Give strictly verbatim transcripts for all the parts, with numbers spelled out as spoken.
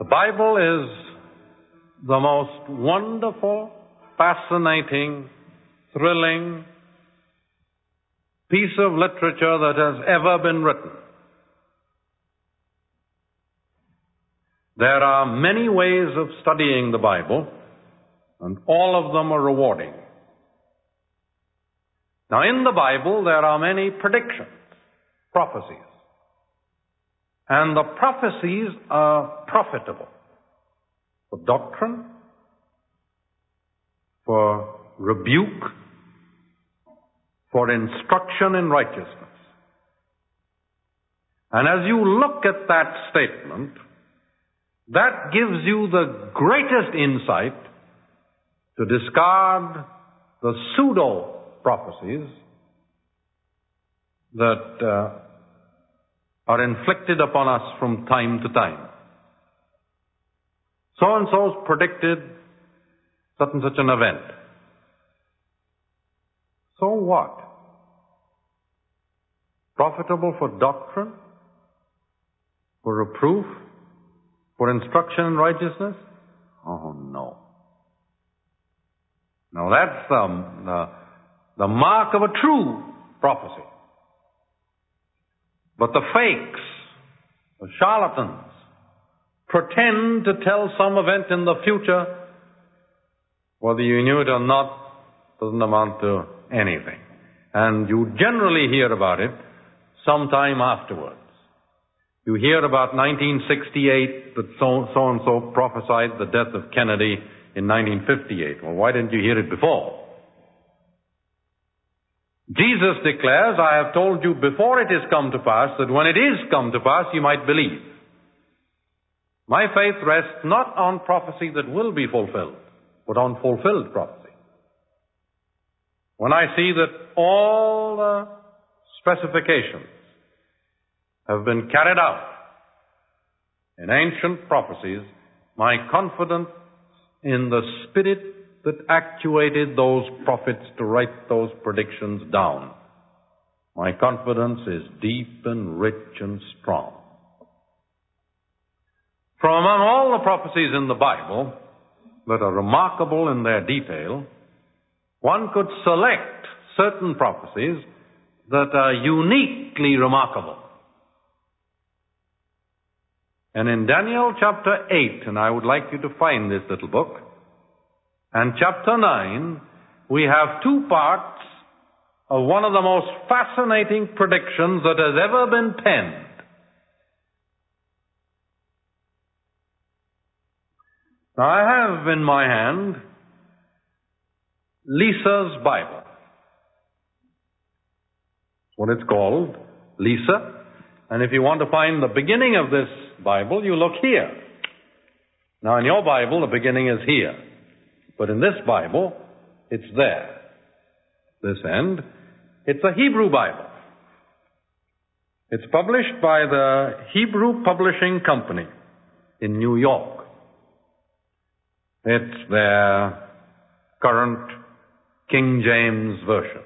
The Bible is the most wonderful, fascinating, thrilling piece of literature that has ever been written. There are many ways of studying the Bible, and all of them are rewarding. Now, in the Bible, there are many predictions, prophecies. And the prophecies are profitable for doctrine, for rebuke, for instruction in righteousness. And as you look at that statement, that gives you the greatest insight to discard the pseudo-prophecies that uh, are inflicted upon us from time to time. So-and-so's predicted such and such an event. So what? Profitable for doctrine, for reproof, for instruction in righteousness? Oh, no. Now that's um, the, the mark of a true prophecy. But the fakes, the charlatans, pretend to tell some event in the future, whether you knew it or not, doesn't amount to anything. And you generally hear about it sometime afterwards. You hear about nineteen sixty-eight, that so, so-and-so prophesied the death of Kennedy in nineteen fifty-eight. Well, why didn't you hear it before? Jesus declares, I have told you before it is come to pass, that when it is come to pass, you might believe. My faith rests not on prophecy that will be fulfilled, but on fulfilled prophecy. When I see that all the specifications have been carried out in ancient prophecies, my confidence in the Spirit that actuated those prophets to write those predictions down, my confidence is deep and rich and strong. From among all the prophecies in the Bible that are remarkable in their detail, one could select certain prophecies that are uniquely remarkable. And in Daniel chapter eight, and I would like you to find this little book, and chapter nine, we have two parts of one of the most fascinating predictions that has ever been penned. Now, I have in my hand Lisa's Bible. That's what it's called, Lisa. And if you want to find the beginning of this Bible, you look here. Now, in your Bible, the beginning is here. But in this Bible, it's there. This end, it's a Hebrew Bible. It's published by the Hebrew Publishing Company in New York. It's their current King James Version.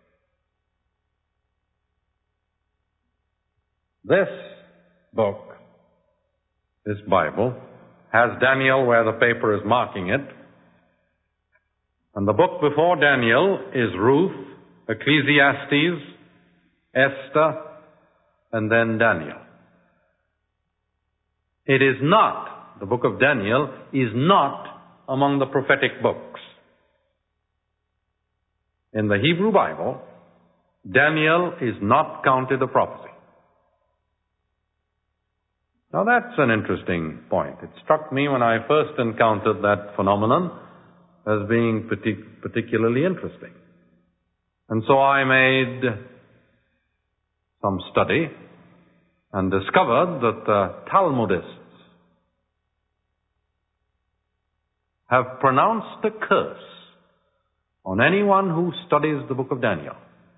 This book, this Bible, has Daniel where the paper is marking it. And the book before Daniel is Ruth, Ecclesiastes, Esther, and then Daniel. It is not, the book of Daniel is not among the prophetic books. In the Hebrew Bible, Daniel is not counted a prophecy. Now that's an interesting point. It struck me when I first encountered that phenomenon as being partic- particularly interesting. And so I made some study and discovered that the Talmudists have pronounced a curse on anyone who studies the book of Daniel.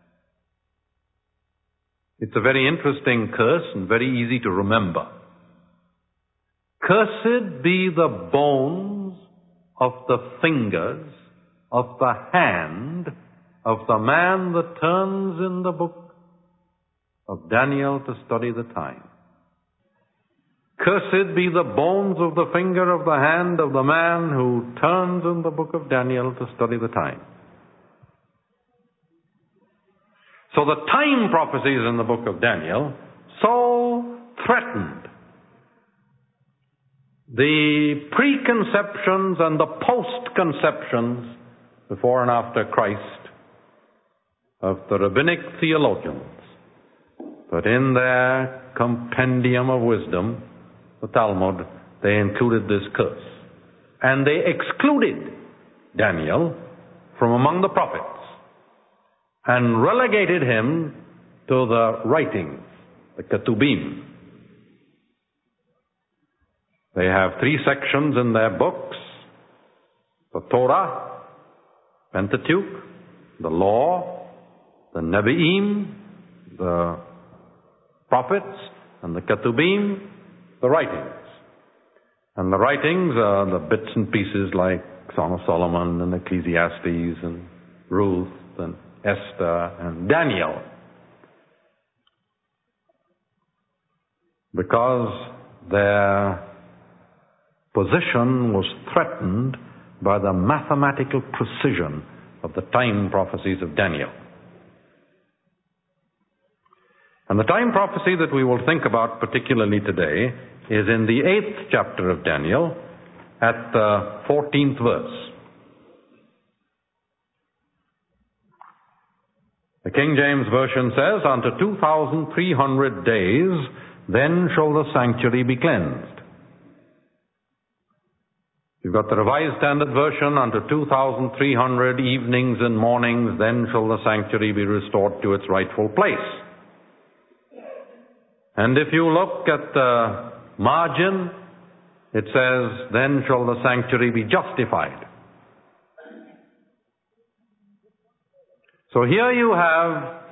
It's a very interesting curse and very easy to remember. Cursed be the bones of the fingers of the hand of the man that turns in the book of Daniel to study the time. Cursed be the bones of the finger of the hand of the man who turns in the book of Daniel to study the time. So the time prophecies in the book of Daniel so threatened the preconceptions and the post-conceptions before and after Christ of the rabbinic theologians, but in their compendium of wisdom, the Talmud, they included this curse. And they excluded Daniel from among the prophets and relegated him to the writings, the Ketubim. They have three sections in their books: the Torah, Pentateuch, the Law, the Nevi'im, the prophets, and the Ketubim, the writings. And the writings are the bits and pieces like Song of Solomon and Ecclesiastes and Ruth and Esther and Daniel. Because their position was threatened by the mathematical precision of the time prophecies of Daniel. And the time prophecy that we will think about particularly today is in the eighth chapter of Daniel at the fourteenth verse. The King James Version says, "Unto two thousand three hundred days, then shall the sanctuary be cleansed." You've got the Revised Standard Version, "Unto two thousand three hundred evenings and mornings, then shall the sanctuary be restored to its rightful place." And if you look at the margin, it says, "Then shall the sanctuary be justified." So here you have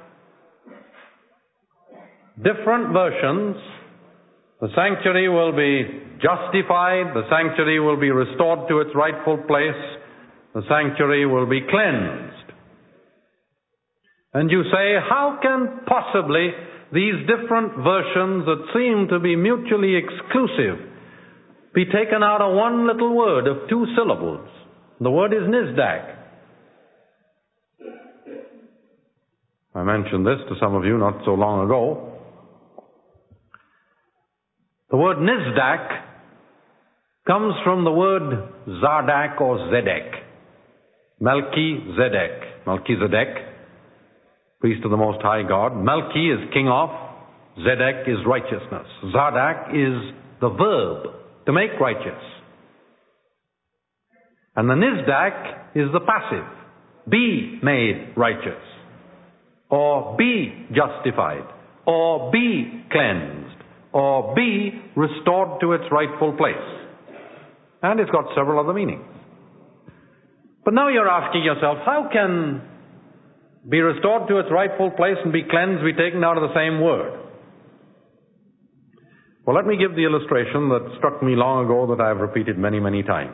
different versions. The sanctuary will be justified, the sanctuary will be restored to its rightful place, the sanctuary will be cleansed. And you say, how can possibly these different versions that seem to be mutually exclusive be taken out of one little word of two syllables? The word is Nizdak. I mentioned this to some of you not so long ago. The word Nizdak comes from the word Zardak or Zedek. Melchizedek. Melchizedek, priest of the Most High God. Melchi is king of. Zedek is righteousness. Zardak is the verb, to make righteous. And the Nizdak is the passive. Be made righteous. Or be justified. Or be cleansed. Or be restored to its rightful place. And it's got several other meanings. But now you're asking yourself, how can be restored to its rightful place and be cleansed be taken out of the same word? Well, let me give the illustration that struck me long ago that I've repeated many, many times.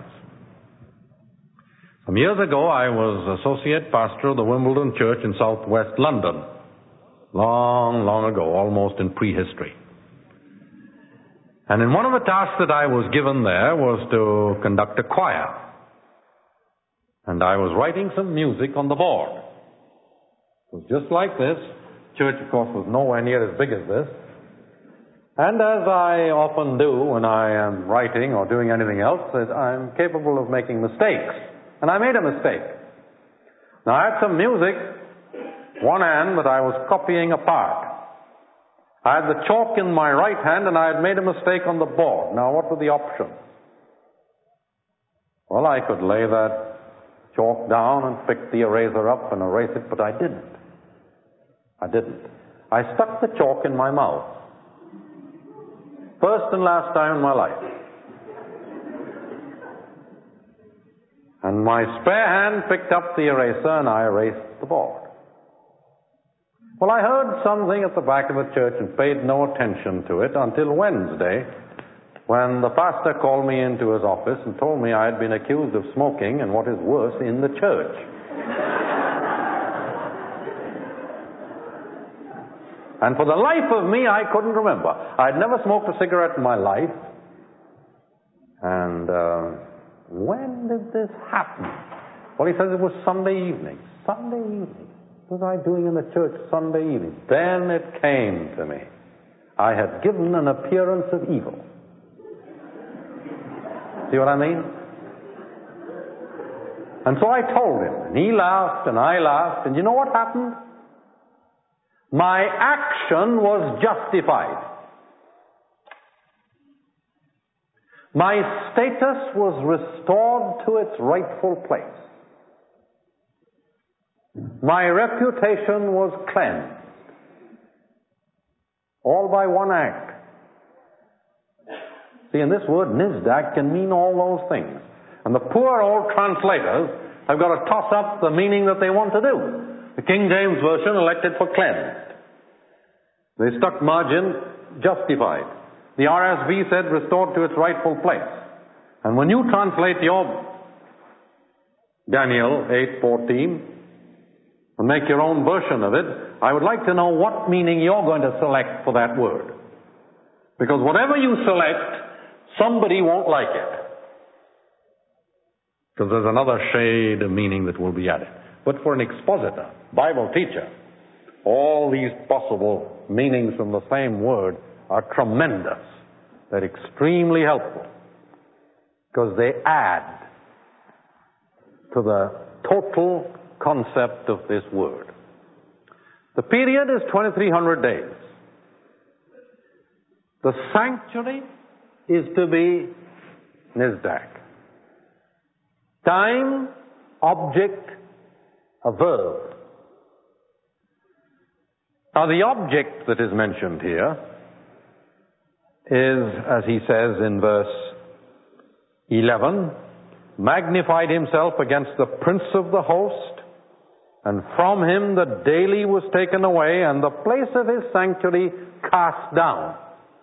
Some years ago, I was associate pastor of the Wimbledon Church in southwest London. Long, long ago, almost in prehistory. And in one of the tasks that I was given there was to conduct a choir. And I was writing some music on the board. It was just like this. Church, of course, was nowhere near as big as this. And as I often do when I am writing or doing anything else, I'm capable of making mistakes. And I made a mistake. Now, I had some music, one hand, that I was copying apart. I had the chalk in my right hand and I had made a mistake on the board. Now, what were the options? Well, I could lay that chalk down and pick the eraser up and erase it, but I didn't. I didn't. I stuck the chalk in my mouth. First and last time in my life. And my spare hand picked up the eraser and I erased the board. Well, I heard something at the back of the church and paid no attention to it until Wednesday, when the pastor called me into his office and told me I had been accused of smoking, and what is worse, in the church. And for the life of me, I couldn't remember. I'd never smoked a cigarette in my life. And uh, when did this happen? Well, he says it was Sunday evening. Sunday evening. What was I doing in the church Sunday evening? Then it came to me. I had given an appearance of evil. See what I mean? And so I told him, and he laughed, and I laughed, and you know what happened? My action was justified. My status was restored to its rightful place. My reputation was cleansed. All by one act. See, and this word nizdak can mean all those things. And the poor old translators have got to toss up the meaning that they want to do. The King James Version elected for cleansed. They stuck margin justified. The R S V said restored to its rightful place. And when you translate your Daniel eight fourteen and make your own version of it, I would like to know what meaning you're going to select for that word. Because whatever you select, somebody won't like it. Because there's another shade of meaning that will be added. But for an expositor, Bible teacher, all these possible meanings from the same word are tremendous. They're extremely helpful. Because they add to the total concept of this word. The period is twenty-three hundred days. The sanctuary is to be nizdak. Time, object, a verb. Now the object that is mentioned here is, as he says in verse eleven, magnified himself against the prince of the host, and from him the daily was taken away, and the place of his sanctuary cast down.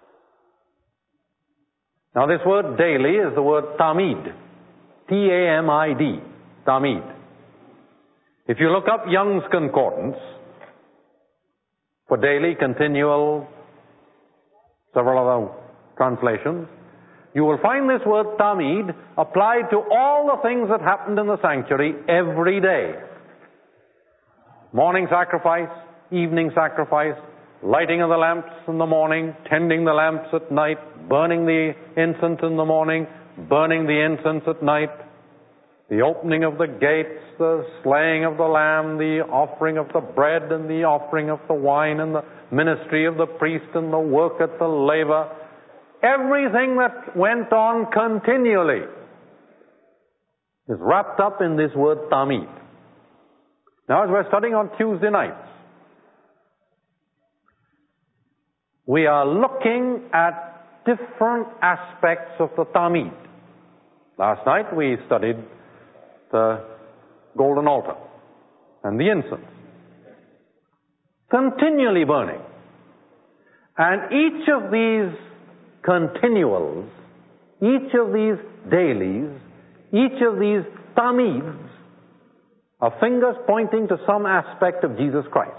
Now this word daily is the word tamid. T A M I D. Tamid. If you look up Young's Concordance for daily, continual, several other translations, you will find this word tamid applied to all the things that happened in the sanctuary every day. Morning sacrifice, evening sacrifice, lighting of the lamps in the morning, tending the lamps at night, burning the incense in the morning, burning the incense at night, the opening of the gates, the slaying of the lamb, the offering of the bread and the offering of the wine, and the ministry of the priest and the work at the laver. Everything that went on continually is wrapped up in this word tamid. Now, as we're studying on Tuesday nights, we are looking at different aspects of the tamid. Last night we studied the golden altar and the incense, continually burning. And each of these continuals, each of these dailies, each of these tamids are fingers pointing to some aspect of Jesus Christ.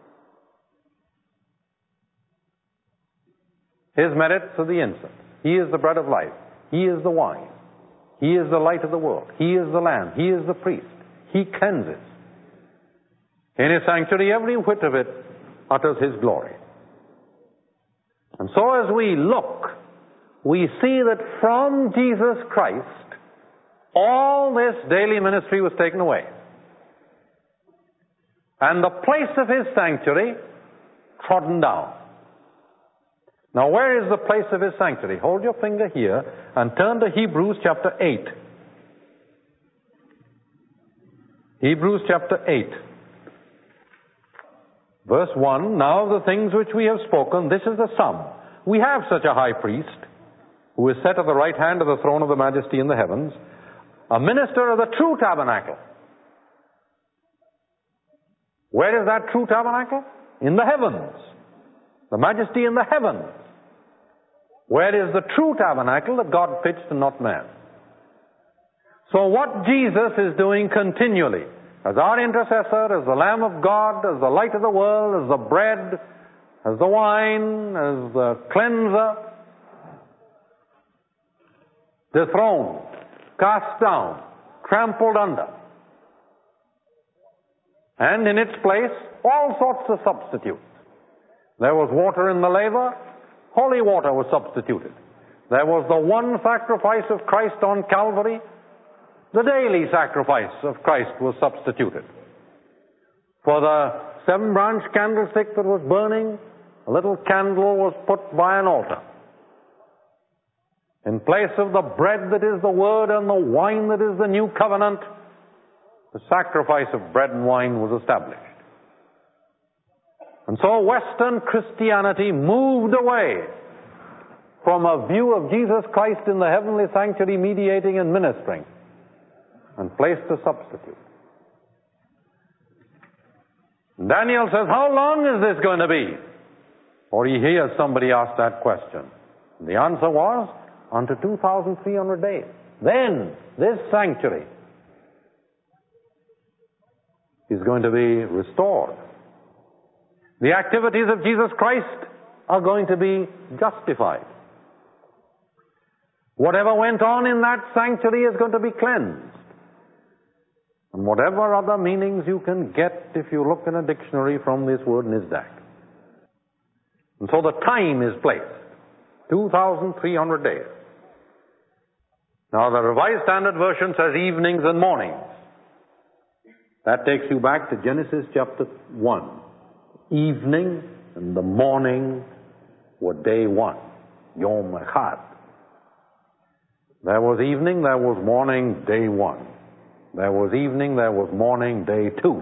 His merits are the incense. He is the bread of life. He is the wine. He is the light of the world. He is the lamb. He is the priest. He cleanses. In his sanctuary, every whit of it utters his glory. And so as we look, we see that from Jesus Christ, all this daily ministry was taken away. And the place of his sanctuary trodden down. Now, where is the place of his sanctuary? Hold your finger here and turn to Hebrews chapter eight. Hebrews chapter eight. Verse one, now of the things which we have spoken, this is the sum. We have such a high priest, who is set at the right hand of the throne of the majesty in the heavens, a minister of the true tabernacle. Where is that true tabernacle? In the heavens. The majesty in the heavens. Where is the true tabernacle that God pitched and not man? So what Jesus is doing continually, as our intercessor, as the Lamb of God, as the light of the world, as the bread, as the wine, as the cleanser, dethroned, cast down, trampled under. And in its place, all sorts of substitutes. There was water in the laver, holy water was substituted. There was the one sacrifice of Christ on Calvary, the daily sacrifice of Christ was substituted. For the seven-branch candlestick that was burning, a little candle was put by an altar. In place of the bread that is the Word and the wine that is the new covenant, the sacrifice of bread and wine was established. And so Western Christianity moved away from a view of Jesus Christ in the heavenly sanctuary mediating and ministering and placed a substitute. And Daniel says, how long is this going to be? Or he hears somebody ask that question. And the answer was, unto two thousand three hundred days. Then this sanctuary is going to be restored. The activities of Jesus Christ are going to be justified. Whatever went on in that sanctuary is going to be cleansed. And whatever other meanings you can get if you look in a dictionary from this word Nizdak. And so the time is placed. two thousand three hundred days. Now the Revised Standard Version says evenings and mornings. That takes you back to Genesis chapter one. Evening and the morning were day one. Yom Echad. There was evening, there was morning, day one. There was evening, there was morning, day two.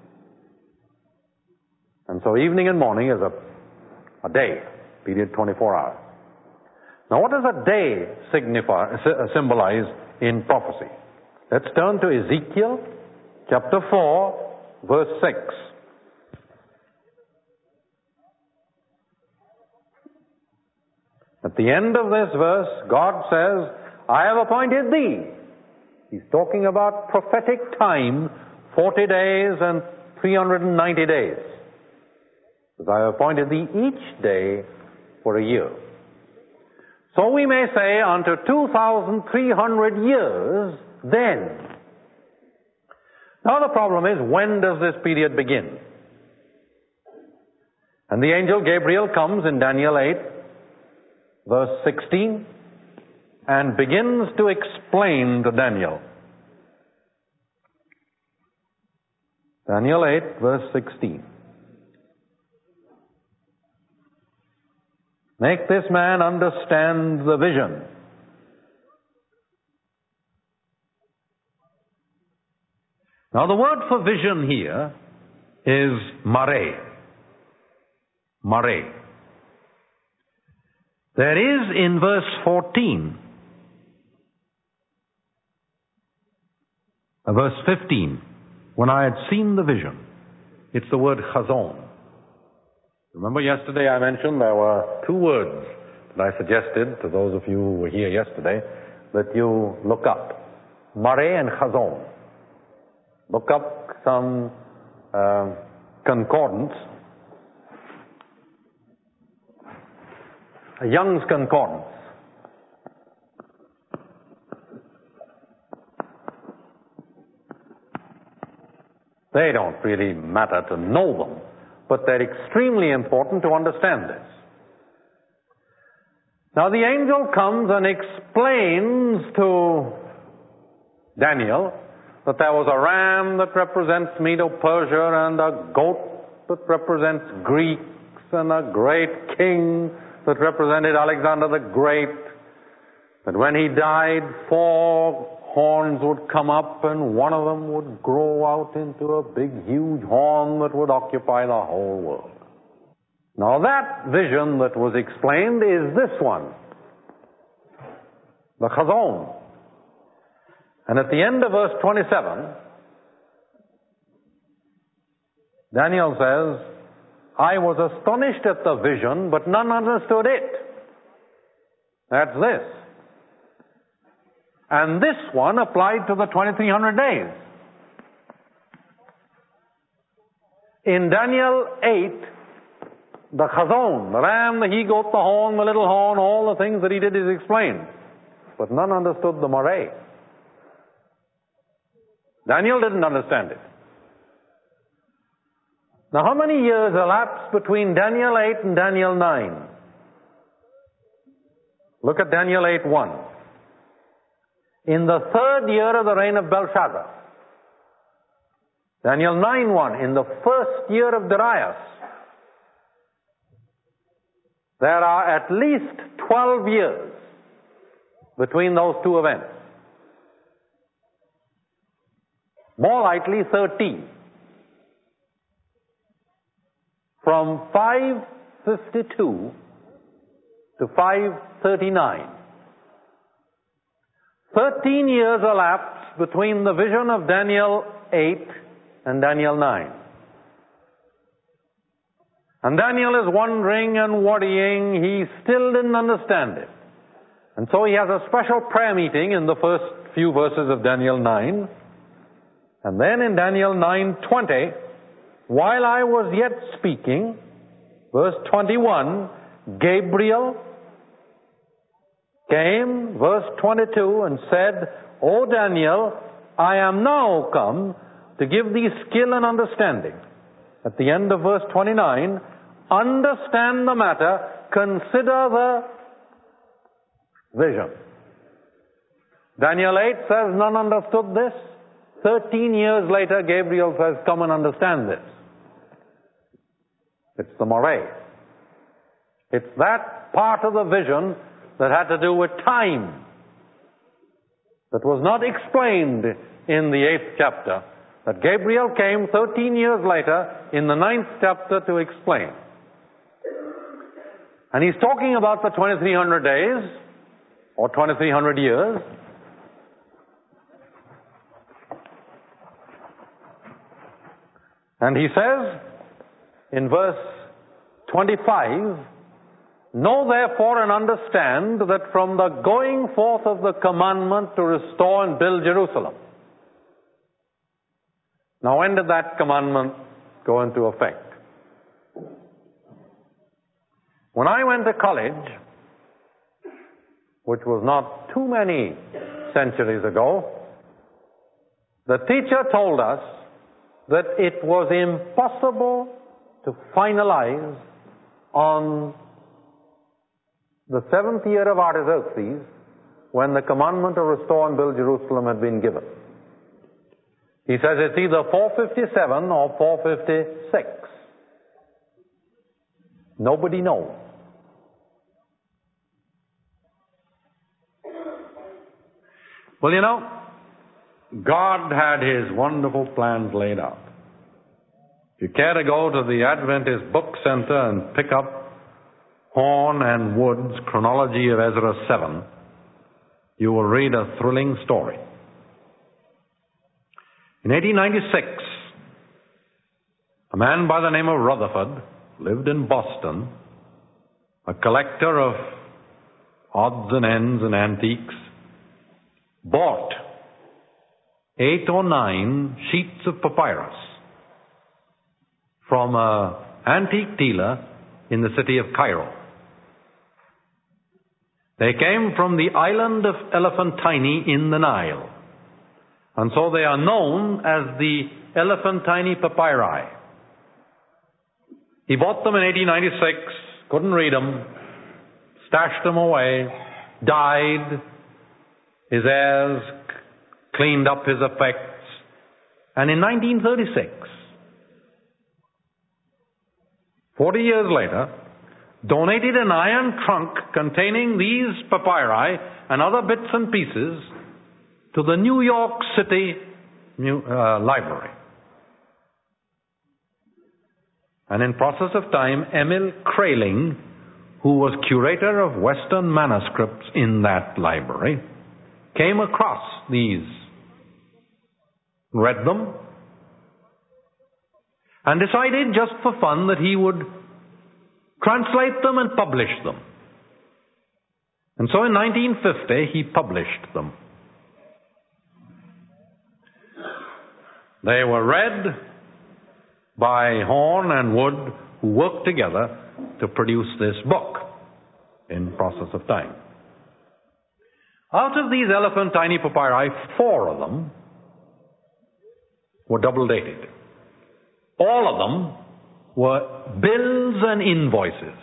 And so evening and morning is a, a day, period twenty-four hours. Now what does a day signify, symbolize in prophecy? Let's turn to Ezekiel chapter four, verse six. At the end of this verse, God says, I have appointed thee. He's talking about prophetic time, forty days and three hundred ninety days. Because I have appointed thee each day for a year. So we may say unto two thousand three hundred years then. Now the problem is, when does this period begin? And the angel Gabriel comes in Daniel eight, verse sixteen, and begins to explain to Daniel. Daniel eight, verse sixteen. Make this man understand the vision. Now the word for vision here is mare. Mare. There is in verse fourteen, uh, verse fifteen, when I had seen the vision, it's the word chazon. Remember yesterday I mentioned there were two words that I suggested to those of you who were here yesterday that you look up. Mare and chazon. Look up some uh, concordance. A Young's Concordance. They don't really matter to know them, but they're extremely important to understand this. Now the angel comes and explains to Daniel that there was a ram that represents Medo-Persia and a goat that represents Greeks and a great king that represented Alexander the Great, that when he died, four horns would come up and one of them would grow out into a big, huge horn that would occupy the whole world. Now that vision that was explained is this one, the chazon. And at the end of verse twenty-seven, Daniel says, I was astonished at the vision, but none understood it. That's this. And this one applied to the twenty-three hundred days. In Daniel eight, the chazon, the ram, the he-goat, the horn, the little horn, all the things that he did is explained. But none understood the moray. Daniel didn't understand it. Now, how many years elapsed between Daniel eight and Daniel nine? Look at Daniel eight one. In the third year of the reign of Belshazzar. Daniel nine one. In the first year of Darius. There are at least twelve years between those two events. More likely thirteen. From five fifty-two to five thirty-nine. Thirteen years elapsed between the vision of Daniel eight and Daniel nine. And Daniel is wondering and worrying. He still didn't understand it. And so he has a special prayer meeting in the first few verses of Daniel nine. And then in Daniel nine twenty, while I was yet speaking, verse twenty-one, Gabriel came, verse twenty-two, and said, O Daniel, I am now come to give thee skill and understanding. At the end of verse twenty-nine, understand the matter, consider the vision. Daniel eight says none understood this. Thirteen years later, Gabriel says, come and understand this. It's the moray. It's that part of the vision that had to do with time, that was not explained in the eighth chapter, that Gabriel came thirteen years later in the ninth chapter to explain. And he's talking about the twenty-three hundred days, or twenty-three hundred years. And he says in verse twenty-five, know therefore and understand that from the going forth of the commandment to restore and build Jerusalem. Now, when did that commandment go into effect? When I went to college, which was not too many centuries ago, the teacher told us that it was impossible to finalize on the seventh year of Artaxerxes when the commandment to restore and build Jerusalem had been given. He says it's either four fifty-seven or four fifty-six. Nobody knows. Well, you know, God had His wonderful plans laid out. If you care to go to the Adventist Book Center and pick up Horn and Wood's Chronology of Ezra seven, you will read a thrilling story. In eighteen ninety-six, a man by the name of Rutherford lived in Boston, a collector of odds and ends and antiques, bought eight or nine sheets of papyrus from an antique dealer in the city of Cairo. They came from the island of Elephantine in the Nile, and so they are known as the Elephantine papyri. He bought them in eighteen ninety-six, couldn't read them, stashed them away, died, his heirs cleaned up his effects, and in nineteen thirty-six, forty years later, donated an iron trunk containing these papyri and other bits and pieces to the New York City uh, Library. And in process of time, Emil Kraling, who was curator of Western manuscripts in that library, came across these, read them, and decided just for fun that he would translate them and publish them. And so in nineteen fifty, he published them. They were read by Horn and Wood, who worked together to produce this book in process of time. Out of these elephantine papyri, four of them were double dated. All of them were bills and invoices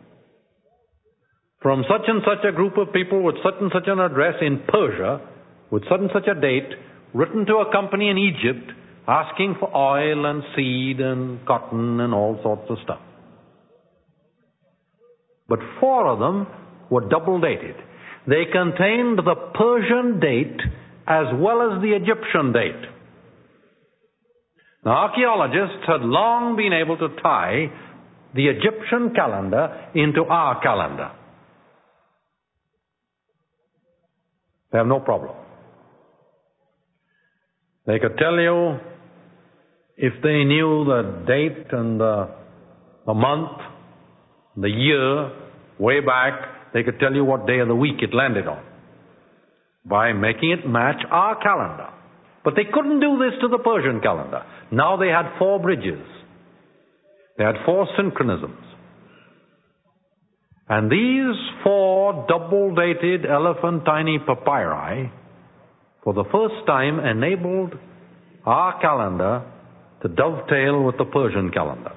from such and such a group of people with such and such an address in Persia with such and such a date, written to a company in Egypt asking for oil and seed and cotton and all sorts of stuff. But four of them were double dated. They contained the Persian date as well as the Egyptian date. Now, archaeologists had long been able to tie the Egyptian calendar into our calendar. They have no problem. They could tell you, if they knew the date and the, the month, the year, way back, they could tell you what day of the week it landed on by making it match our calendar. But they couldn't do this to the Persian calendar. Now they had four bridges. They had four synchronisms. And these four double-dated elephantine papyri, for the first time, enabled our calendar to dovetail with the Persian calendar.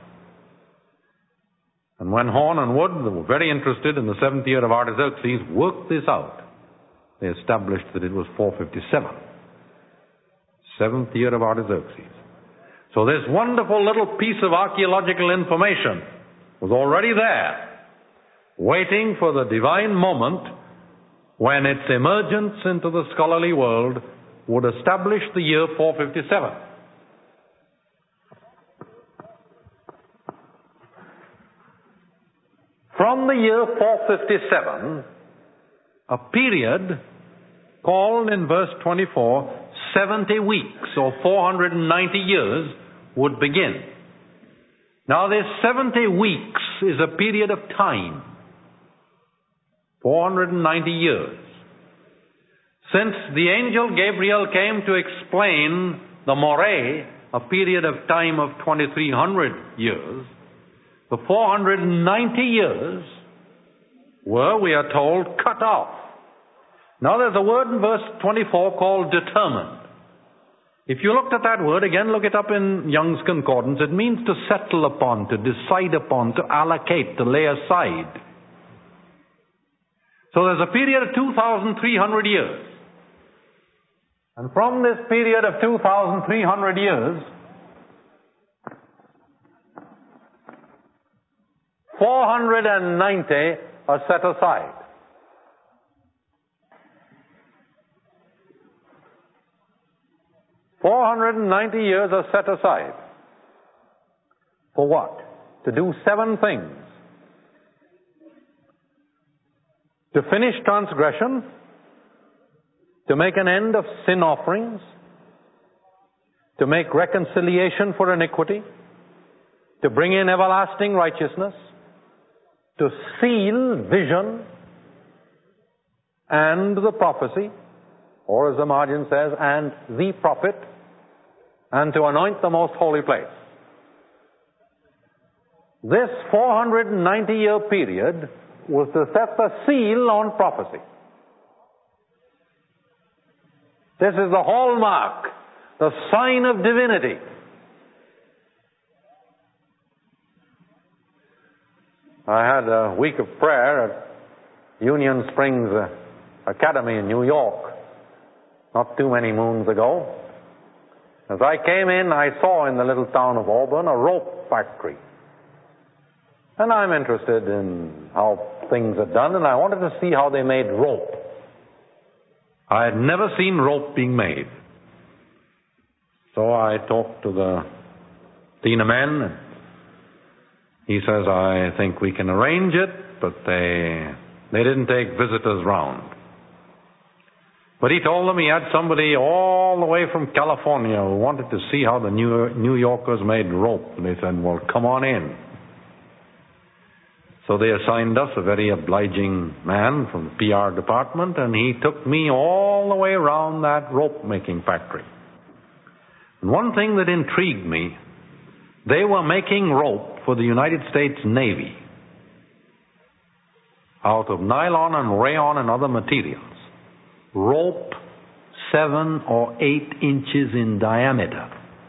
And when Horn and Wood, who were very interested in the seventh year of Artaxerxes, worked this out, they established that it was four fifty-seven. Seventh year of Artaxerxes. So this wonderful little piece of archaeological information was already there, waiting for the divine moment when its emergence into the scholarly world would establish the year four fifty-seven. From the year four fifty-seven, a period called in verse twenty-four seventy weeks, or four hundred ninety years, would begin. Now this seventy weeks is a period of time. four hundred ninety years. Since the angel Gabriel came to explain the Moray, a period of time of twenty-three hundred years, the four hundred ninety years were, we are told, cut off. Now there's a word in verse twenty-four called determined. If you looked at that word, again look it up in Young's Concordance, it means to settle upon, to decide upon, to allocate, to lay aside. So there's a period of two thousand three hundred years. And from this period of two thousand three hundred years, four hundred ninety are set aside. four hundred ninety years are set aside. For what? To do seven things. To finish transgression, to make an end of sin offerings, to make reconciliation for iniquity, to bring in everlasting righteousness, to seal vision and the prophecy, or as the margin says, and the prophet, and to anoint the most holy place. This four hundred ninety year period was to set the seal on prophecy. This is the hallmark, the sign of divinity. I had a week of prayer at Union Springs Academy in New York not too many moons ago. As I came in, I saw in the little town of Auburn a rope factory. And I'm interested in how things are done, and I wanted to see how they made rope. I had never seen rope being made. So I talked to the dean of men, and he says, I think we can arrange it, but they, they didn't take visitors round. But he told them he had somebody all the way from California who wanted to see how the New, New Yorkers made rope. And they said, well, come on in. So they assigned us a very obliging man from the P R department, and he took me all the way around that rope-making factory. And one thing that intrigued me, they were making rope for the United States Navy. out of nylon and rayon and other materials. Rope seven or eight inches in diameter.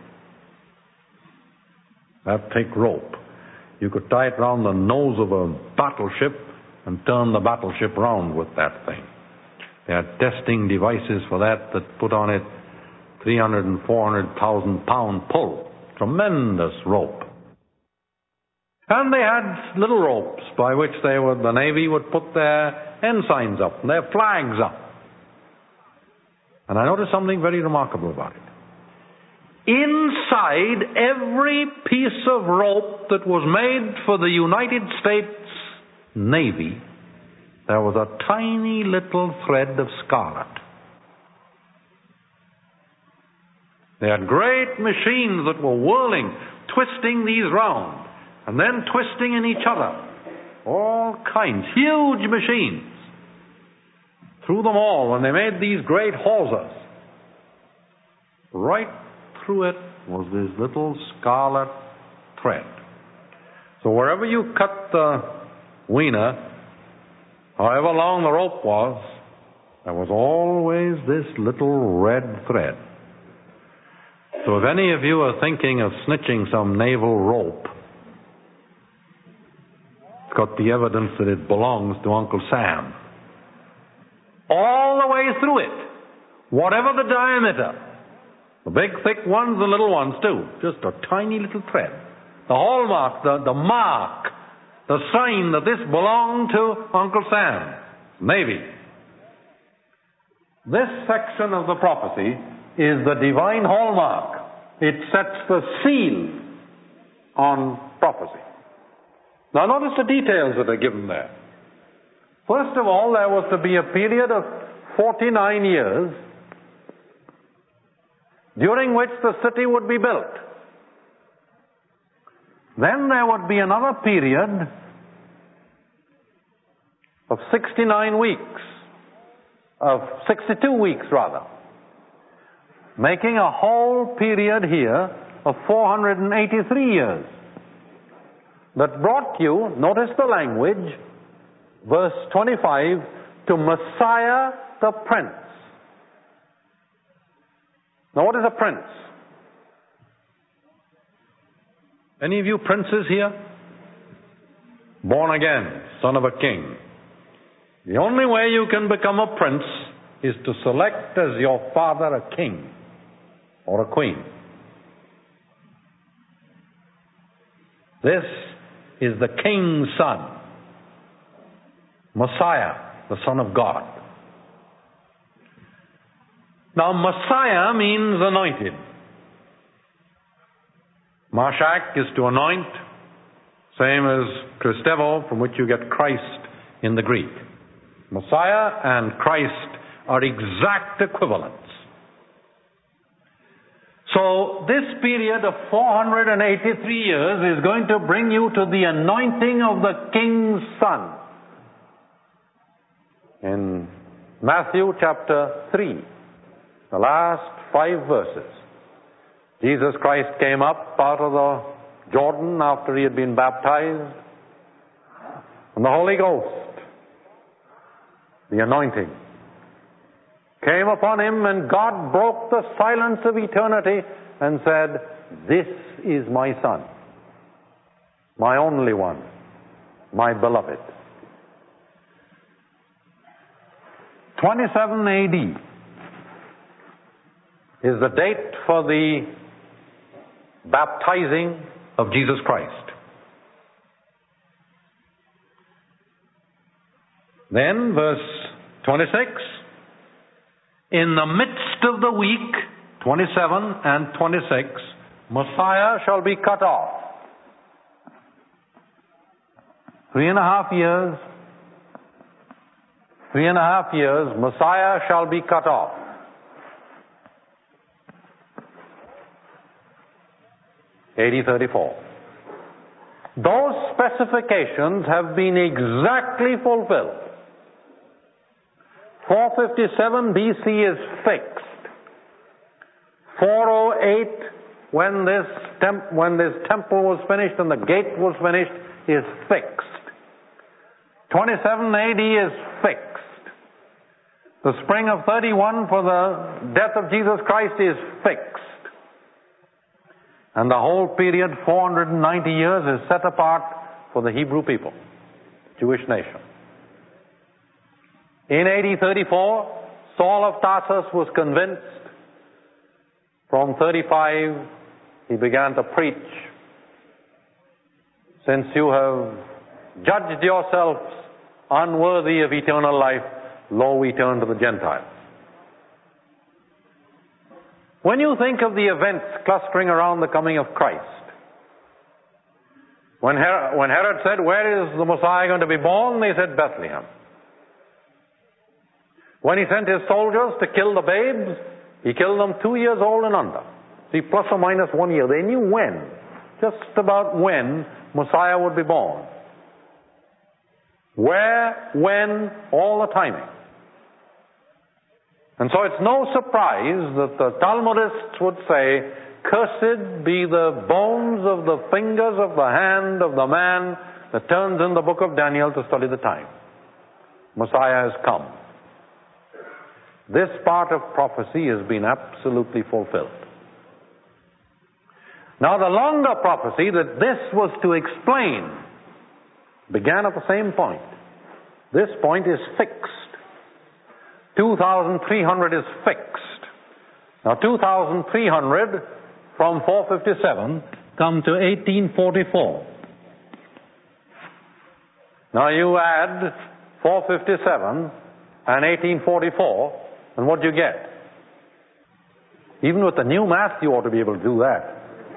That thick rope. You could tie it round the nose of a battleship and turn the battleship round with that thing. They had testing devices for that that put on it three hundred and four hundred thousand pound pull. Tremendous rope. And they had little ropes by which they would, the Navy would put their ensigns up and their flags up. And I noticed something very remarkable about it. Inside every piece of rope that was made for the United States Navy, there was a tiny little thread of scarlet. They had great machines that were whirling, twisting these round, and then twisting in each other. All kinds, huge machines. Through them all, when they made these great hawsers, right through it was this little scarlet thread. So wherever you cut the wiener, however long the rope was, there was always this little red thread. So if any of you are thinking of snitching some naval rope, it's got the evidence that it belongs to Uncle Sam. All the way through it, whatever the diameter, the big thick ones, the little ones too, just a tiny little thread. The hallmark, the, the mark, the sign that this belonged to Uncle Sam, Navy. This section of the prophecy is the divine hallmark. It sets the seal on prophecy. Now notice the details that are given there. First of all, there was to be a period of forty-nine years during which the city would be built. Then there would be another period of sixty-nine weeks, of sixty-two weeks rather, making a whole period here of four hundred eighty-three years. That brought you, notice the language, verse twenty-five, to Messiah the Prince. Now what is a prince? Any of you princes here? Born again, son of a king. The only way you can become a prince is to select as your father a king or a queen. This is the king's son, Messiah, the Son of God. Now, Messiah means anointed. Mashak is to anoint, same as Christevo, from which you get Christ in the Greek. Messiah and Christ are exact equivalents. So, this period of four hundred eighty-three years is going to bring you to the anointing of the King's Son. In Matthew chapter three, the last five verses, Jesus Christ came up out of the Jordan after he had been baptized, and the Holy Ghost, the anointing, came upon him, and God broke the silence of eternity and said, "This is my Son, my only one, my beloved." twenty-seven A D is the date for the baptizing of Jesus Christ. Then, verse twenty-six, in the midst of the week, twenty-seven and twenty-six, Messiah shall be cut off. Three and a half years, three and a half years, Messiah shall be cut off. A D thirty-four. Those specifications have been exactly fulfilled. four fifty-seven B C is fixed. four oh eight, when this, temp- when this temple was finished and the gate was finished, is fixed. twenty-seven A D is fixed. The spring of thirty-one for the death of Jesus Christ is fixed. And the whole period, four hundred ninety years, is set apart for the Hebrew people, Jewish nation. In A D thirty-four, Saul of Tarsus was convinced. From thirty-five, he began to preach. Since you have judged yourselves unworthy of eternal life, lo, we turn to the Gentiles. When you think of the events clustering around the coming of Christ, when Herod, when Herod said, "Where is the Messiah going to be born?" they said, "Bethlehem." When he sent his soldiers to kill the babes, he killed them two years old and under. See, plus or minus one year. They knew when, just about when Messiah would be born. Where, when, all the timing. And so it's no surprise that the Talmudists would say, "Cursed be the bones of the fingers of the hand of the man that turns in the book of Daniel to study the time." Messiah has come. This part of prophecy has been absolutely fulfilled. Now the longer prophecy that this was to explain began at the same point. This point is fixed. two thousand three hundred is fixed. Now two thousand three hundred from four fifty-seven come to eighteen forty-four. Now you add four fifty-seven and eighteen forty-four, and what do you get? Even with the new math, you ought to be able to do that.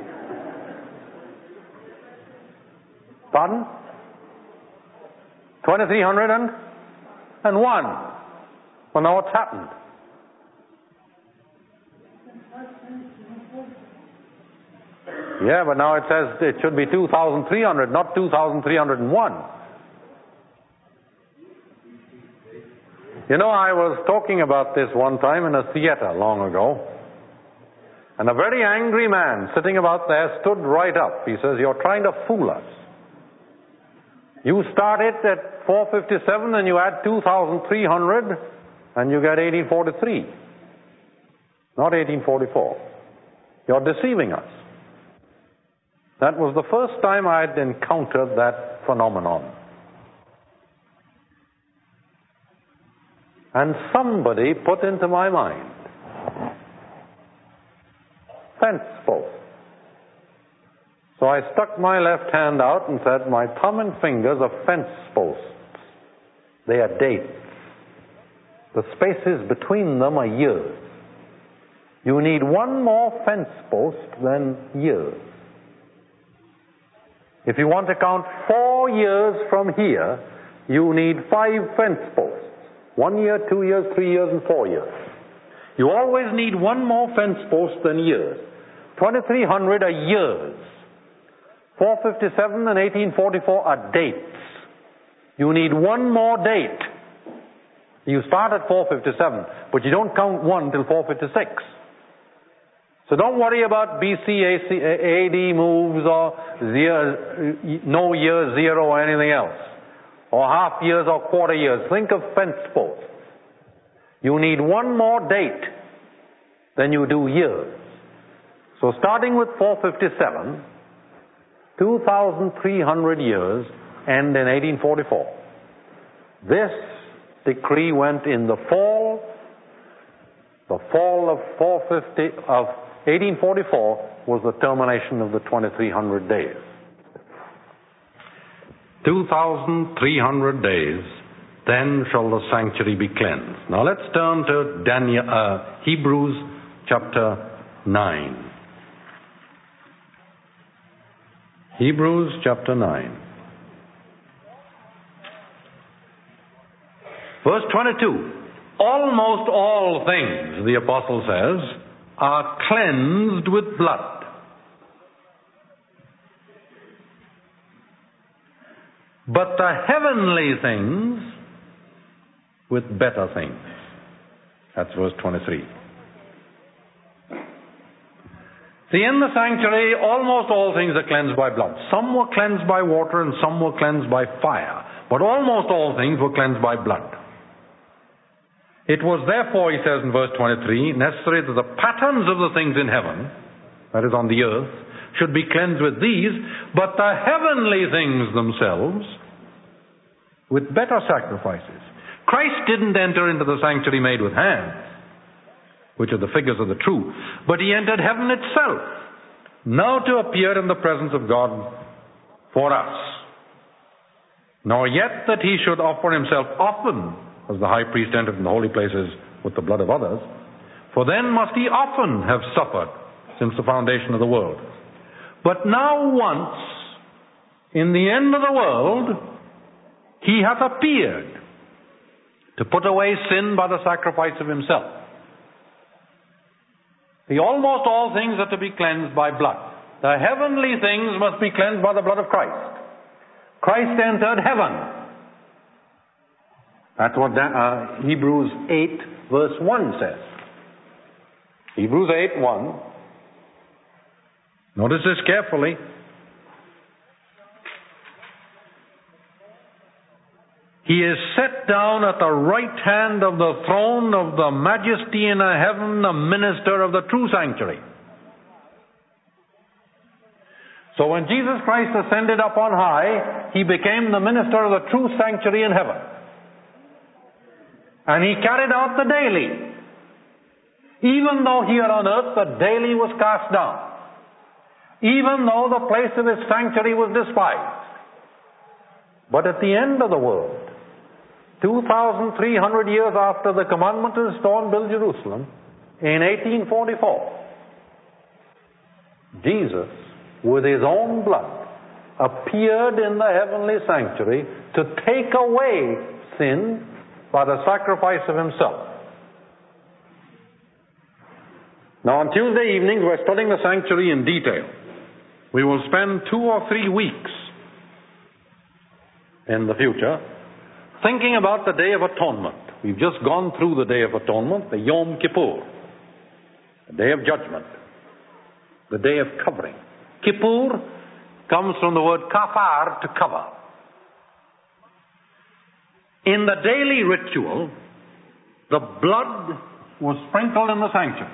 Pardon? twenty-three hundred and, and one. Well, now what's happened? Yeah, but now it says it should be two thousand three hundred, not two thousand three hundred one. You know, I was talking about this one time in a theater long ago, and a very angry man sitting about there stood right up. He says, "You're trying to fool us. You start it at four fifty-seven and you add two thousand three hundred and you get eighteen forty-three, not eighteen forty-four. You're deceiving us." That was the first time I had encountered that phenomenon. And somebody put into my mind, fence post. So I stuck my left hand out and said, "My thumb and fingers are fence posts. They are dates. The spaces between them are years. You need one more fence post than years. If you want to count four years from here, you need five fence posts. One year, two years, three years, and four years. You always need one more fence post than years. twenty-three hundred are years. four fifty-seven and eighteen forty-four are dates. You need one more date. You start at four fifty-seven, but you don't count one till four fifty-six. So don't worry about B C, A C, A D moves or zero, no year, zero, or anything else. Or half years or quarter years. Think of fence posts. You need one more date than you do years. So starting with four fifty-seven, two thousand three hundred years end in eighteen forty-four. This decree went in the fall. The fall of four fifty of eighteen forty-four was the termination of the twenty-three hundred days. two thousand three hundred days, then shall the sanctuary be cleansed. Now let's turn to Daniel, uh, Hebrews chapter nine. Hebrews chapter nine. Verse twenty-two. Almost all things, the apostle says, are cleansed with blood. But the heavenly things with better things. That's verse twenty-three. See, in the sanctuary, almost all things are cleansed by blood. Some were cleansed by water and some were cleansed by fire. but almost all things were cleansed by blood. It was therefore, he says in verse twenty-three, necessary that the patterns of the things in heaven, that is on the earth, should be cleansed with these, but the heavenly things themselves with better sacrifices. Christ didn't enter into the sanctuary made with hands, which are the figures of the true, but he entered heaven itself, now to appear in the presence of God for us. Nor yet that he should offer himself often, as the high priest entered in the holy places with the blood of others, for then must he often have suffered since the foundation of the world. But now once, in the end of the world, he hath appeared to put away sin by the sacrifice of himself. The almost all things are to be cleansed by blood. The heavenly things must be cleansed by the blood of Christ. Christ entered heaven. That's what uh, Hebrews eight verse one says. Hebrews eight one. Notice this carefully. He is set down at the right hand of the throne of the majesty in heaven, a minister of the true sanctuary. So when Jesus Christ ascended up on high, he became the minister of the true sanctuary in heaven. And he carried out the daily. Even though here on earth the daily was cast down. Even though the place of his sanctuary was despised. But at the end of the world, two thousand three hundred years after the commandment to restore and build Jerusalem, in eighteen forty-four, Jesus, with his own blood, appeared in the heavenly sanctuary to take away sin by the sacrifice of himself. Now on Tuesday evenings we're studying the sanctuary in detail. We will spend two or three weeks in the future thinking about the Day of Atonement. We've just gone through the Day of Atonement, the Yom Kippur, the Day of Judgment, the Day of Covering. Kippur comes from the word kafar, to cover. In the daily ritual, the blood was sprinkled in the sanctuary.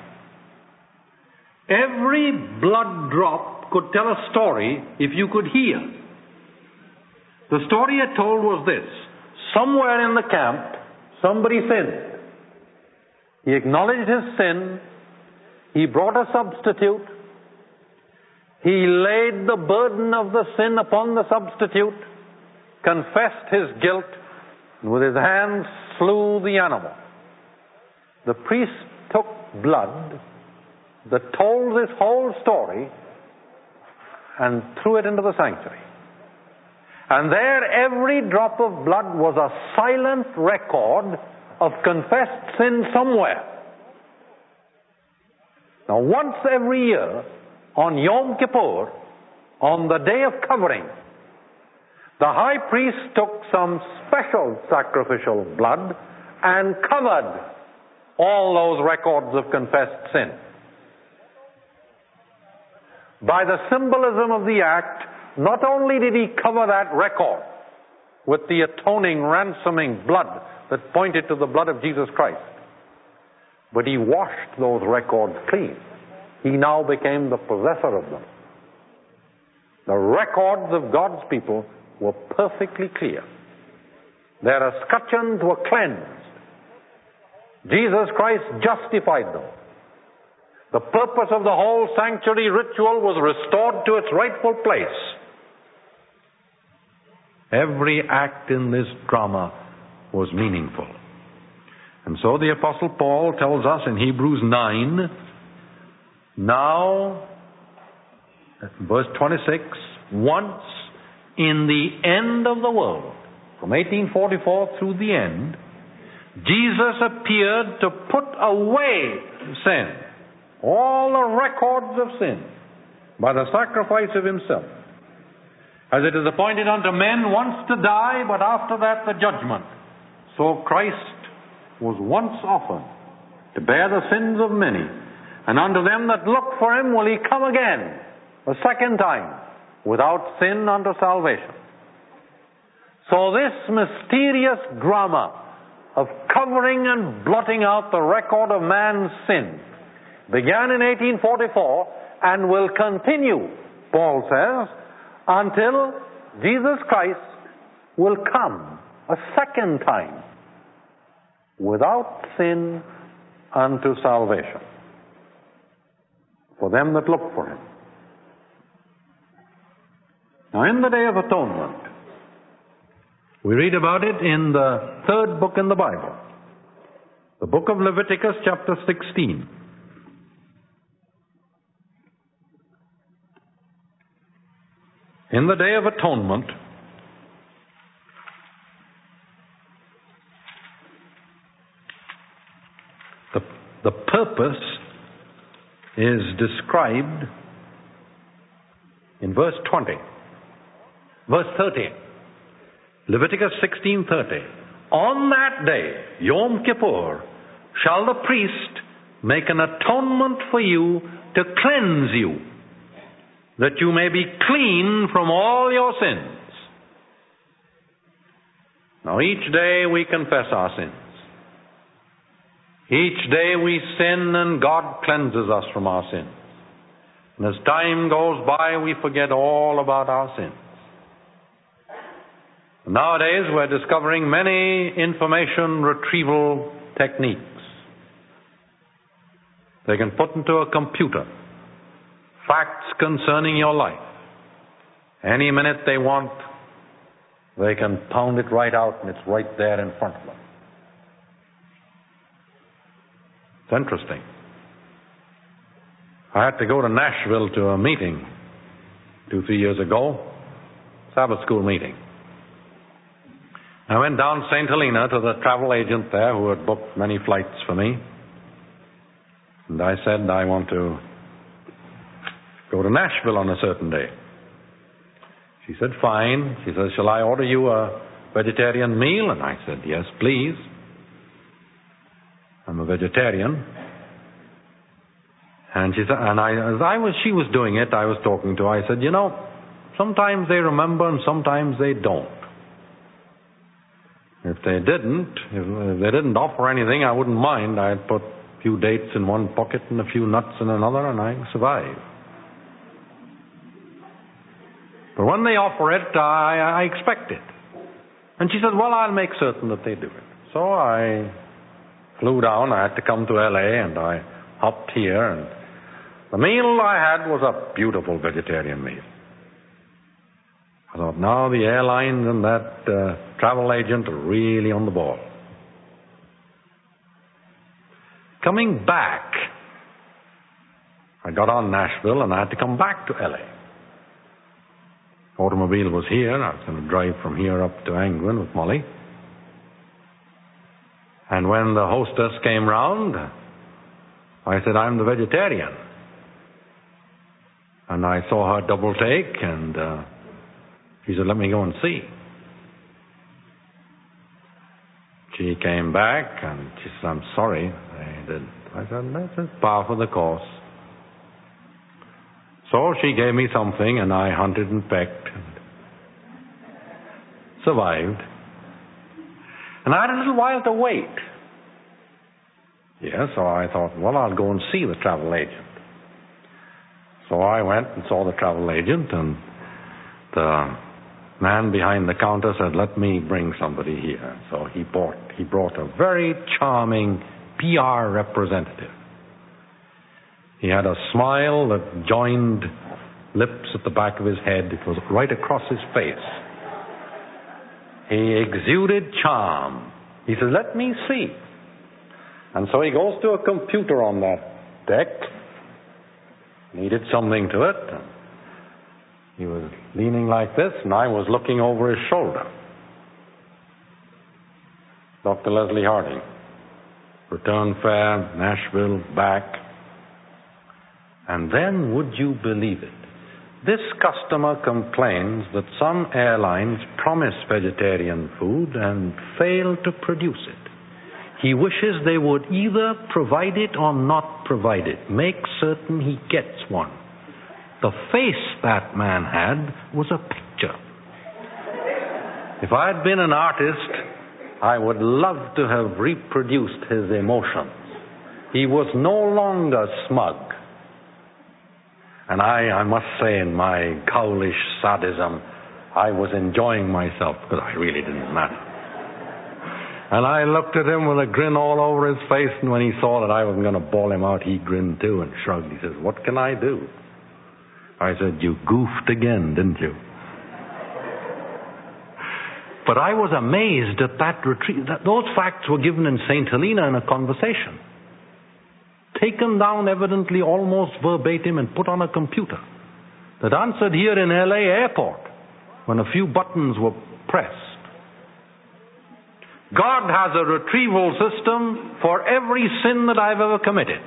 Every blood drop could tell a story if you could hear. The story it told was this. Somewhere in the camp, somebody sinned. He acknowledged his sin. He brought a substitute. He laid the burden of the sin upon the substitute, confessed his guilt, and with his hands slew the animal. The priest took blood that told this whole story and threw it into the sanctuary. And there every drop of blood was a silent record of confessed sin somewhere. Now once every year, on Yom Kippur, on the Day of Covering, the high priest took some special sacrificial blood and covered all those records of confessed sin. By the symbolism of the act, not only did he cover that record with the atoning, ransoming blood that pointed to the blood of Jesus Christ, but he washed those records clean. He now became the possessor of them. The records of God's people were perfectly clear. Their escutcheons were cleansed. Jesus Christ justified them. The purpose of the whole sanctuary ritual was restored to its rightful place. Every act in this drama was meaningful. And so the Apostle Paul tells us in Hebrews nine, now, verse twenty-six, once in the end of the world, from eighteen forty-four through the end, Jesus appeared to put away sin, all the records of sin, by the sacrifice of himself. As it is appointed unto men once to die, but after that the judgment. So Christ was once offered to bear the sins of many, and unto them that look for him will he come again, a second time, without sin unto salvation. So this mysterious drama of covering and blotting out the record of man's sin began in eighteen forty-four and will continue, Paul says, until Jesus Christ will come a second time without sin unto salvation for them that look for him. Now, in the Day of Atonement, we read about it in the third book in the Bible, the book of Leviticus, chapter sixteen. In the Day of Atonement, the, the purpose is described in verse twenty. Verse thirty. Leviticus sixteen thirty. On that day, Yom Kippur, shall the priest make an atonement for you to cleanse you, that you may be clean from all your sins. Now each day we confess our sins. Each day we sin and God cleanses us from our sins. And as time goes by, we forget all about our sins. Nowadays, we're discovering many information retrieval techniques. They can put into a computer facts concerning your life. Any minute they want, they can pound it right out, and it's right there in front of them. It's interesting. I had to go to Nashville to a meeting two, three years ago, Sabbath school meeting. I went down Saint Helena to the travel agent there who had booked many flights for me. And I said, I want to go to Nashville on a certain day. She said, fine. She said, shall I order you a vegetarian meal? And I said, yes, please. I'm a vegetarian. And she said, and I, as I was, she was doing it, I was talking to her. I said, you know, sometimes they remember and sometimes they don't. If they didn't, if they didn't offer anything, I wouldn't mind. I'd put a few dates in one pocket and a few nuts in another, and I survive. But when they offer it, I, I expect it. And she said, well, I'll make certain that they do it. So I flew down. I had to come to L A, and I hopped here. And the meal I had was a beautiful vegetarian meal. I thought, now the airlines and that uh, travel agent are really on the ball. Coming back, I got on Nashville and I had to come back to L A. Automobile was here. I was going to drive from here up to Angwin with Molly. And when the hostess came round, I said, I'm the vegetarian. And I saw her double take, and uh, she said, let me go and see. She came back, and she said, I'm sorry. I, did. I said, that's par for the course. So she gave me something, and I hunted and pecked, and survived. And I had a little while to wait. Yeah, so I thought, well, I'll go and see the travel agent. So I went and saw the travel agent, and the man behind the counter said, let me bring somebody here. So he brought, he brought a very charming P R representative. He had a smile that joined lips at the back of his head. It was right across his face. He exuded charm. He said, let me see. And so he goes to a computer on that deck. And he did something to it. He was leaning like this, and I was looking over his shoulder. Doctor Leslie Harding. Return fare, Nashville, back. And then, would you believe it? This customer complains that some airlines promise vegetarian food and fail to produce it. He wishes they would either provide it or not provide it. Make certain he gets one. The face that man had was a picture. If I had been an artist, I would love to have reproduced his emotions. He was no longer smug. And I, I must say, in my cowlish sadism, I was enjoying myself because I really didn't matter. And I looked at him with a grin all over his face, and when he saw that I wasn't going to bawl him out, he grinned too and shrugged. He says, "What can I do?" I said, "You goofed again, didn't you?" But I was amazed at that retreat. That those facts were given in Saint Helena in a conversation, taken down evidently almost verbatim and put on a computer that answered here in L A airport when a few buttons were pressed. God has a retrieval system for every sin that I've ever committed,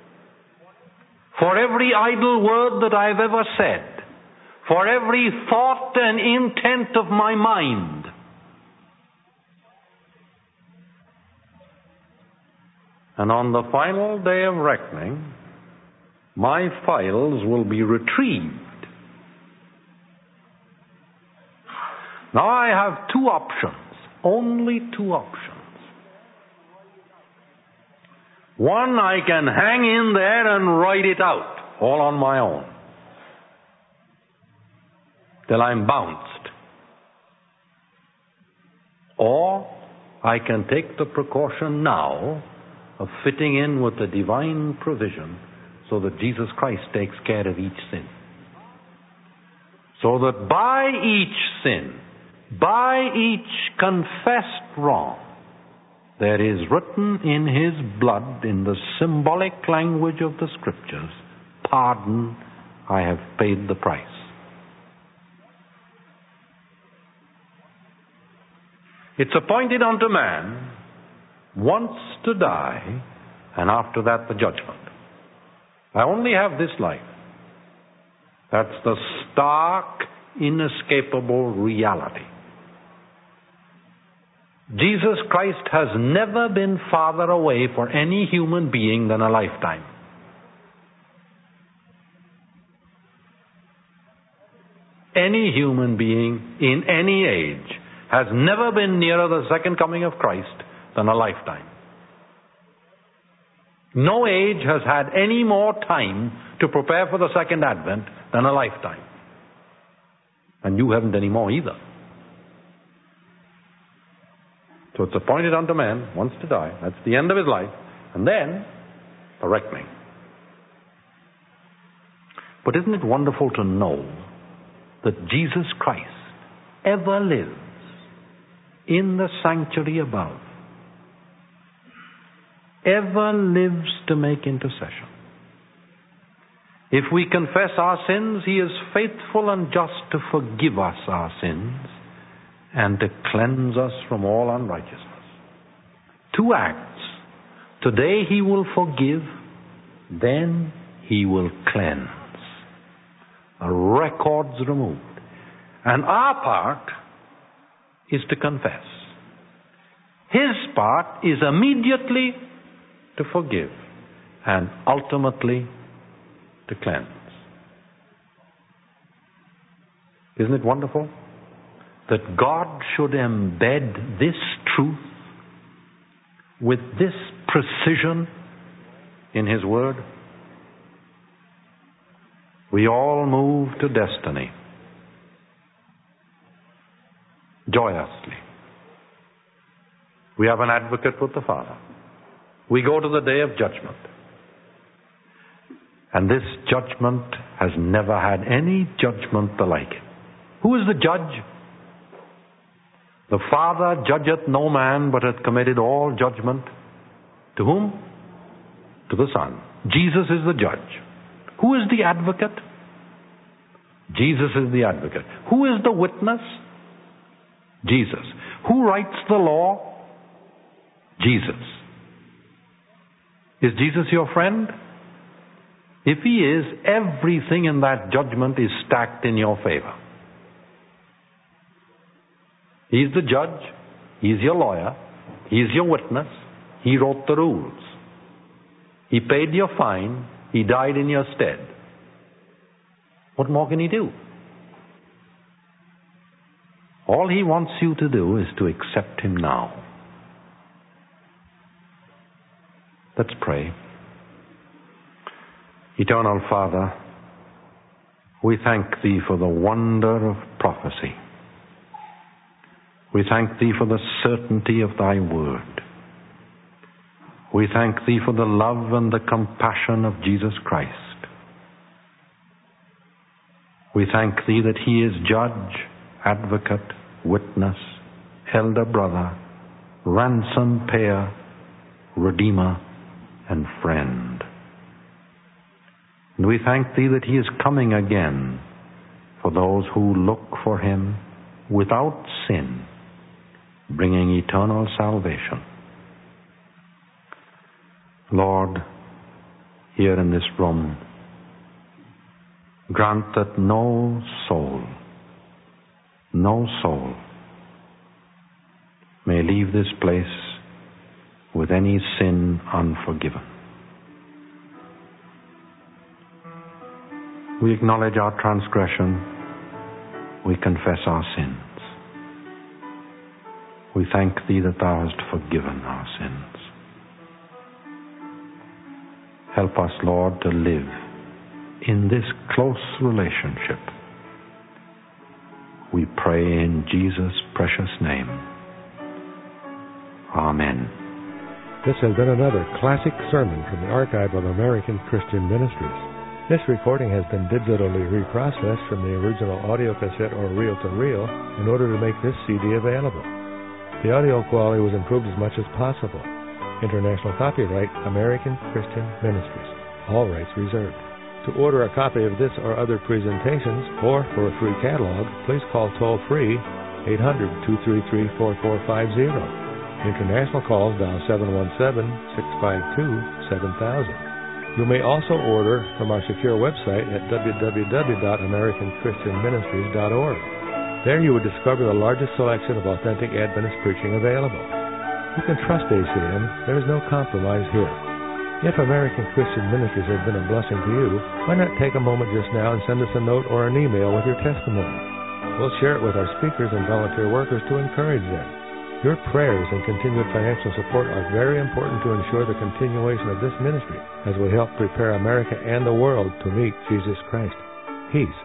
for every idle word that I've ever said, for every thought and intent of my mind. And on the final day of reckoning, my files will be retrieved. Now I have two options, only two options. One, I can hang in there and write it out, all on my own, till I'm bounced. Or I can take the precaution now of fitting in with the divine provision so that Jesus Christ takes care of each sin. So that by each sin, by each confessed wrong, there is written in His blood, in the symbolic language of the Scriptures, "Pardon, I have paid the price." It's appointed unto man once to die, and after that the judgment. I only have this life. That's the stark, inescapable reality. Jesus Christ has never been farther away for any human being than a lifetime. Any human being in any age has never been nearer the second coming of Christ than a lifetime. No age has had any more time to prepare for the second advent than a lifetime. And you haven't any more either. So it's appointed unto man once to die. That's the end of his life. And then, the reckoning. But isn't it wonderful to know that Jesus Christ ever lives in the sanctuary above, ever lives to make intercession. If we confess our sins, He is faithful and just to forgive us our sins and to cleanse us from all unrighteousness. Two acts. Today He will forgive, then He will cleanse. A record's removed. And our part is to confess. His part is immediately to forgive and ultimately to cleanse. Isn't it wonderful that God should embed this truth with this precision in His Word? We all move to destiny joyously. We have an advocate with the Father. We go to the day of judgment. And this judgment has never had any judgment the like it. Who is the judge? The Father judgeth no man, but hath committed all judgment. To whom? To the Son. Jesus is the judge. Who is the advocate? Jesus is the advocate. Who is the witness? Jesus. Who writes the law? Jesus. Is Jesus your friend? If He is, everything in that judgment is stacked in your favor. He's the judge. He's your lawyer. He's your witness. He wrote the rules. He paid your fine. He died in your stead. What more can He do? All He wants you to do is to accept Him now. Let's pray. Eternal Father, we thank Thee for the wonder of prophecy. We thank Thee for the certainty of Thy word. We thank Thee for the love and the compassion of Jesus Christ. We thank Thee that He is judge, advocate, witness, elder brother, ransom payer, redeemer, and friend. And we thank Thee that He is coming again for those who look for Him without sin, bringing eternal salvation. Lord, here in this room, grant that no soul, no soul may leave this place with any sin unforgiven. We acknowledge our transgression. We confess our sins. We thank Thee that Thou hast forgiven our sins. Help us, Lord, to live in this close relationship. We pray in Jesus' precious name. Amen. This has been another classic sermon from the Archive of American Christian Ministries. This recording has been digitally reprocessed from the original audio cassette or reel-to-reel in order to make this C D available. The audio quality was improved as much as possible. International copyright, American Christian Ministries. All rights reserved. To order a copy of this or other presentations, or for a free catalog, please call toll-free eight hundred, two three three, four four five zero. International calls dial seven one seven, six five two, seven thousand. You may also order from our secure website at w w w dot american christian ministries dot org. There you will discover the largest selection of authentic Adventist preaching available. You can trust A C M. There is no compromise here. If American Christian Ministries has been a blessing to you, why not take a moment just now and send us a note or an email with your testimony? We'll share it with our speakers and volunteer workers to encourage them. Your prayers and continued financial support are very important to ensure the continuation of this ministry as we help prepare America and the world to meet Jesus Christ. Peace